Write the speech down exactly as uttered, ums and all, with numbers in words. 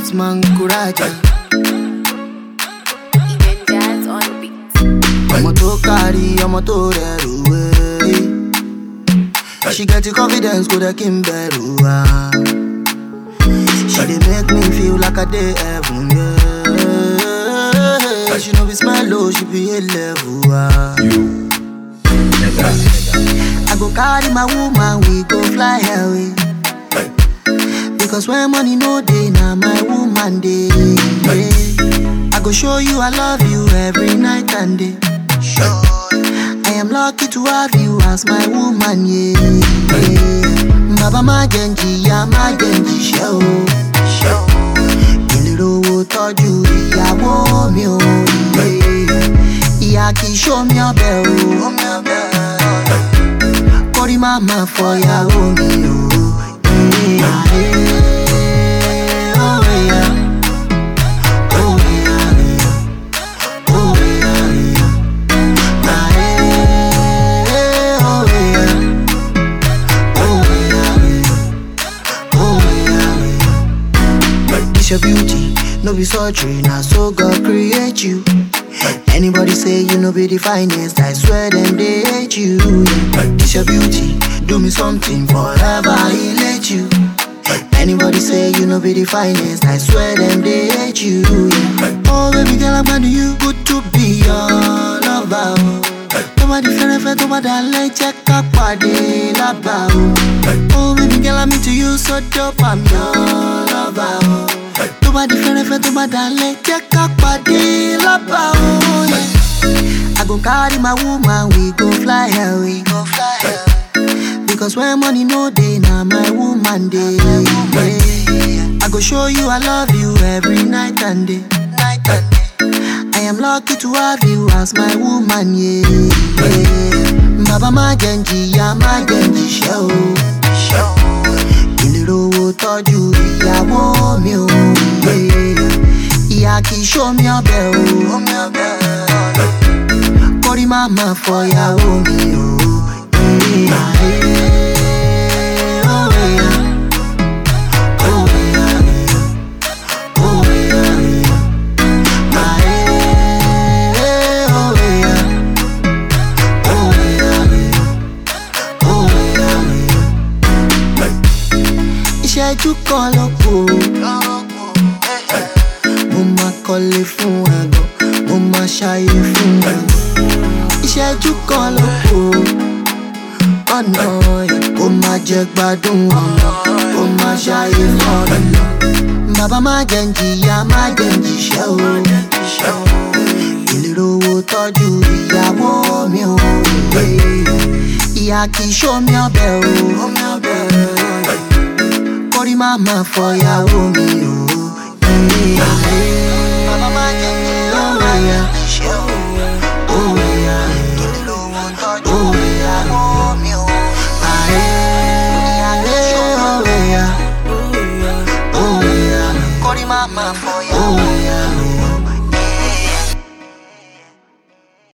Osman Kuraja. Eden Jazz on the beat. I'ma to carry, I'ma to that away. She get the confidence, go the Kimberu. She dey make me feel like a day heaven, yeah. She know be smile low, she be a level. Ah. I go carry my woman, we go fly away. Because when money no day, now my woman day. Yeah. I go show you I love you every night and day. I am lucky to have you as my woman, yeah. yeah. Baba ma genji, ya ma genji, show. Ilero toju ìyàwó mi o, yeah. Ìyá kì í show me your bell, kórìí mama for ìyàwó mi o, yeah. Oh yeah, oh yeah, oh yeah, ah, eh, oh yeah, oh yeah, oh yeah. It's your beauty, no be surgery, now so God create you. Anybody say you no be the finest, I swear them they hate you. It's your beauty, do me something forever, he let you. Anybody say you no be the finest, I swear them they hate you. Oh baby girl, I'm glad you good to be your lover. Nobody fẹ́rẹ́ fẹ́ tó bá dalẹ̀ jẹ́ ká pàdé lábà o. Oh baby girl, I'm into you so dope, I'm your lover. Nobody fẹ́rẹ́ fẹ́ tó bá dalẹ̀ jẹ́ ká pàdé lábà o. I go carry my woman, we go fly away. Go fly away. Because when money no day, now my woman day. Yeah. I go show you I love you every night and day. Night and day. I am lucky to have you as my woman, yeah. yeah. Baba ma genji, ya ma genji, show. Ilero toju ìyàwó mi o, yeah. Ìyá kì í show me your bell, kórìí mama for ìyàwó mi o, yeah. Ìṣẹ́jú kan ló kù, mo máa kọ́lé fún ẹ̀gbọ́n, mo máa ṣayé fún ẹ̀gbọ́n. Ìṣẹ́jú kan ló kù, ọ̀nà ẹ̀ kó máa jẹ gbádùn ọ̀nà, kó máa ṣayé fún ọ̀nà. Bàbá má genji, ìyá má genji, ṣẹ́ o. Ìlérò owó tọ́jú ìyàwó mi o, ìyá kì í show me your bell, kórìí mama for ìyàwó mi o, yeah. Bàbá má genji, oh yeah, ṣẹ́ o, oh yeah. Ìlérò owó tọ́jú ìyàwó mi o, ah, eh, oh yeah, oh yeah, kórìí mama for